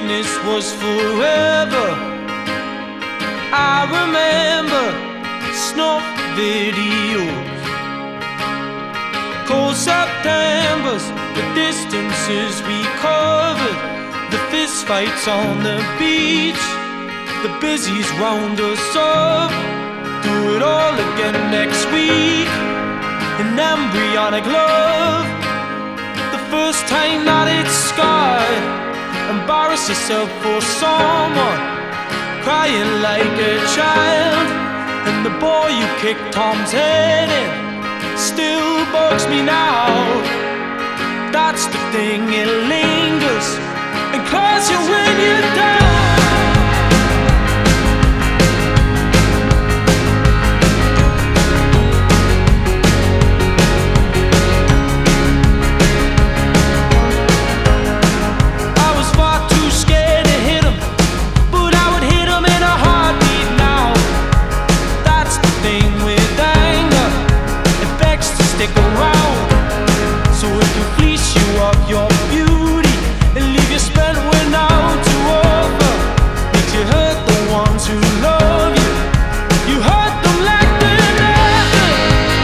this was forever. I remember snuff videos, cold Septembers, the distances we covered, the fist fights on the beach, the busies round us up. Do it all again next week. An embryonic love, the first time that it's scarred. Embarrass yourself for someone, crying like a child. And the boy you kicked Tom's head in still bugs me now. That's the thing, it lingers and claws you when you're down. Stick around, so it can fleece you of your beauty and leave you spent without to offer. Make you hurt the ones who love you. You hurt them like they're nothing.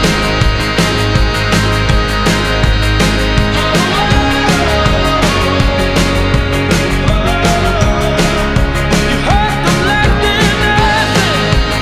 You hurt them like they're nothing.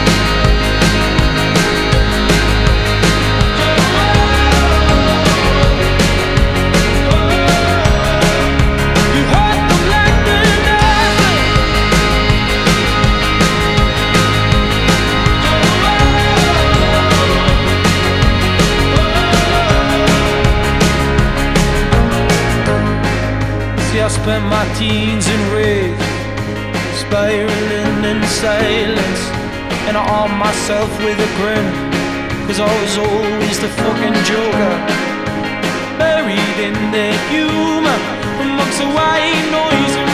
I spent my teens in rage, spiraling in silence, and I armed myself with a grin, 'cause I was always the fucking joker, buried in the humor amongst the white noise.